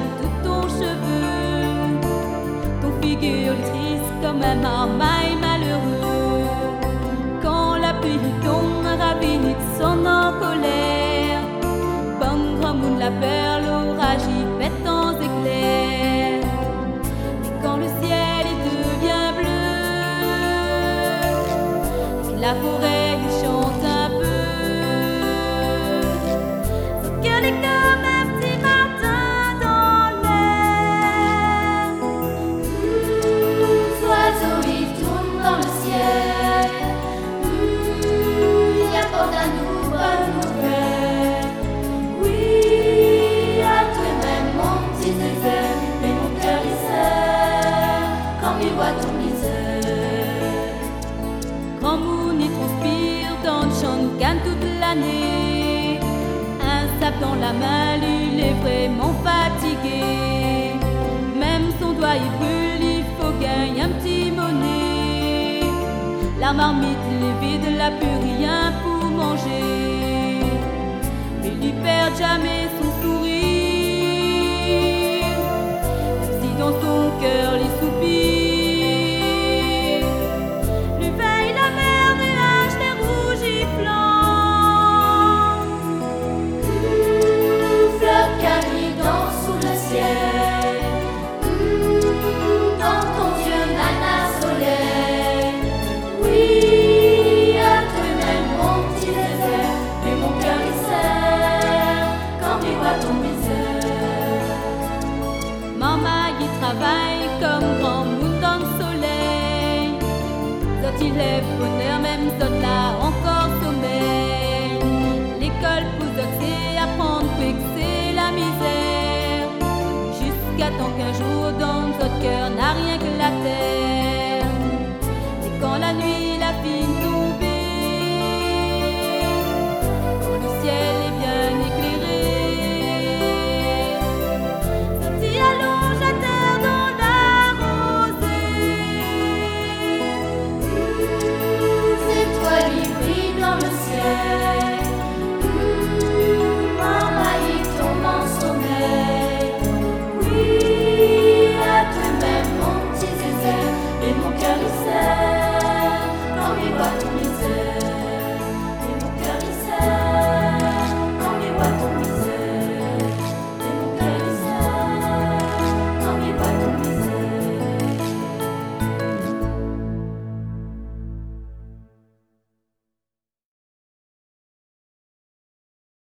tout ton cheveu, ton figure triste comme un marmaille malheureux. Quand la pluie tombe, ravine son en colère. Bon grand monde la peur, l'orage y pète en éclairs. Et quand le ciel il devient bleu, la forêt il chante un peu. Son cœur est comme un petit matin dans l'air. Oiseaux ils tournent dans le ciel. Il apporte à nous bonne nouvelle. Oui, à toi-même mon petit désert, mais mon cœur il serre quand il voit ton misère. Grand moon il transpire dans le champ de canne toute l'année. Un sap dans la main, lui il est vraiment fatigué. Même son doigt il brûle, il faut gagner un petit monnaie. La marmite il est vide, il n'a plus rien pour manger. Il lui perd jamais son sourire, même si dans son cœur les soupirs lui veille la mer, nuages, les rougissants. Fleurs qui dansent sous le ciel. Dans ton Dieu nana soleil. Oui, à toi-même mon petit désert, mais mon cœur il serre quand il voit ton misère. Maman y travaille comme grand moon dans le soleil. Quand il est bonheur, même quand là encore sommeil. L'école pour c'est apprendre que c'est la misère. Jusqu'à temps qu'un jour dans notre cœur n'a rien que la terre. Et quand la nuit la fine